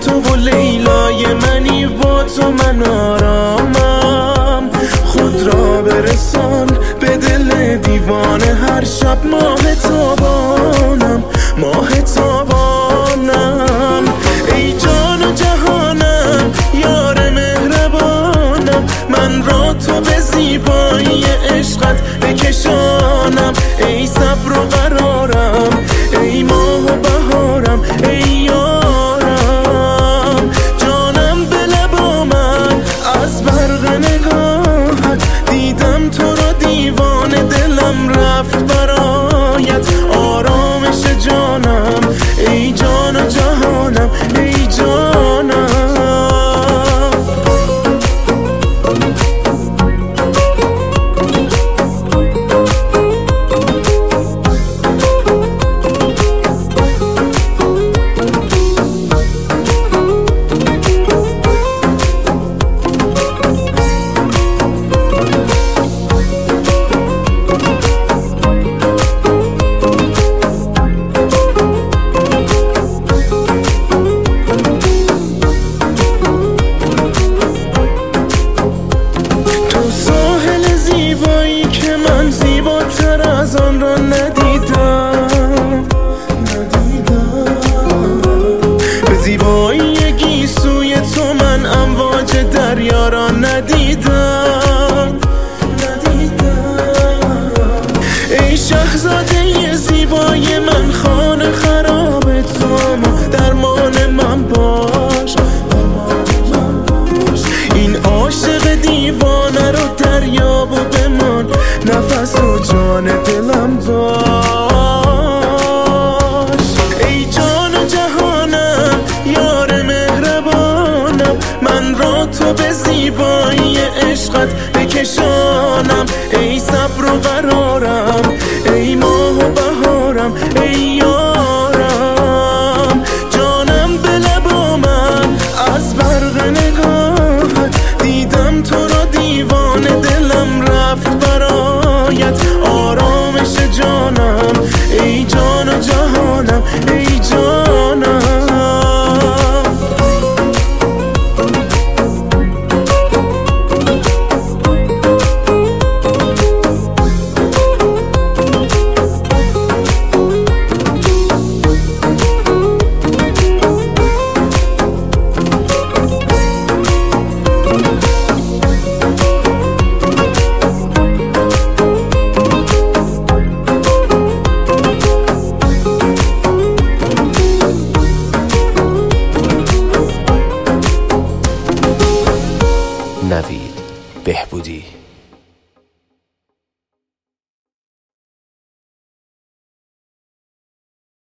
تو و لیلای منی، با تو من آرامم. خود را برسان به دل دیوانه، هر شب ماه تابانم، ماه تابانم. ای جان و جهانم، یار مهربانم، من را تو به زیبایی عشقت بکشانم. ای صبر و قرارم، ای ماه و بهارم، ای یارم. جانم به لب آمد از برق نگاهت، دیدم تو را دیوانه، دلم رفت برایت. آرامش جانم، ای جان و جهانم، ای جانم. زیباتر از آن را ندیدم. به زیبایی گیسوی تو من امواج دریا را ندیدم. ای شاهزاده زیبای من، خانه خراب تو، درمان من باش. این عاشق دیوانه رو دریاب و بمان، نفس و جان دلم باش. ای جان و جهانم، یار مهربانم، من را تو به زیبایی عشقت بکشانم. ای صبر و قرارم، ای ماه و بهارم، ای یارم. جانم به لب آمد از برق نگاهت، دیدم تو را دیوانه، دلم رفت برایت. آرامش جانم، ای جان و جهانم، ای جانم. نوید بهبودی.